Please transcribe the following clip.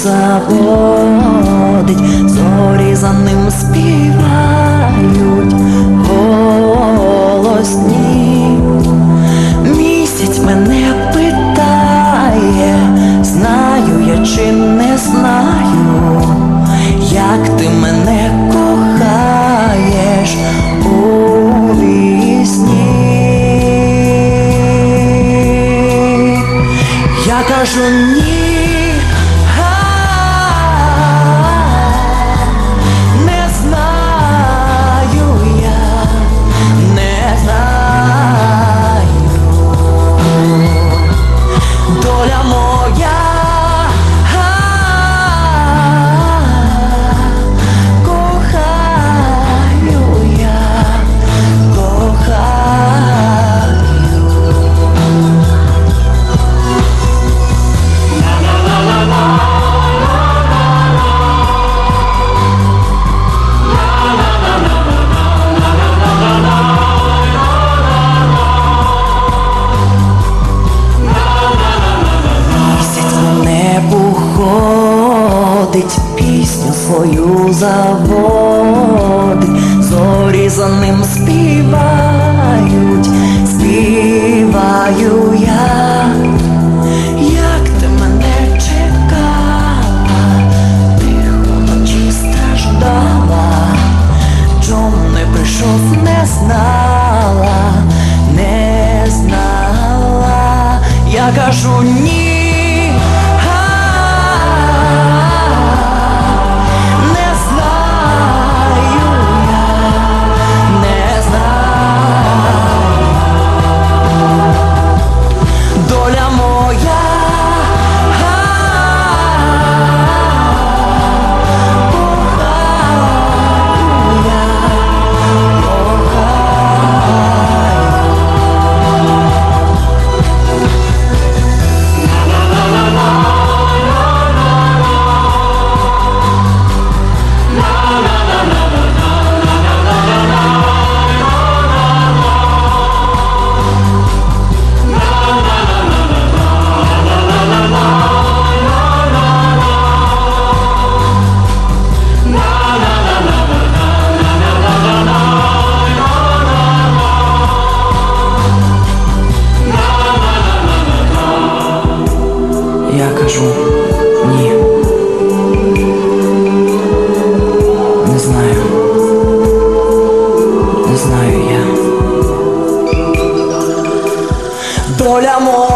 заводить, зорі за ним співають голосні. Місяць мене питає, знаю я чи не знаю, як ти мене кохаєш у вісні. Я кажу ні. Пісню свою заводить, зорі за ним співають, співаю я. Як ти мене чекала, тихо вночі страждала, чому не прийшов, не знала, не знала. Я кажу ні. Я кажу ні. Не знаю. Не знаю я. Доля моя.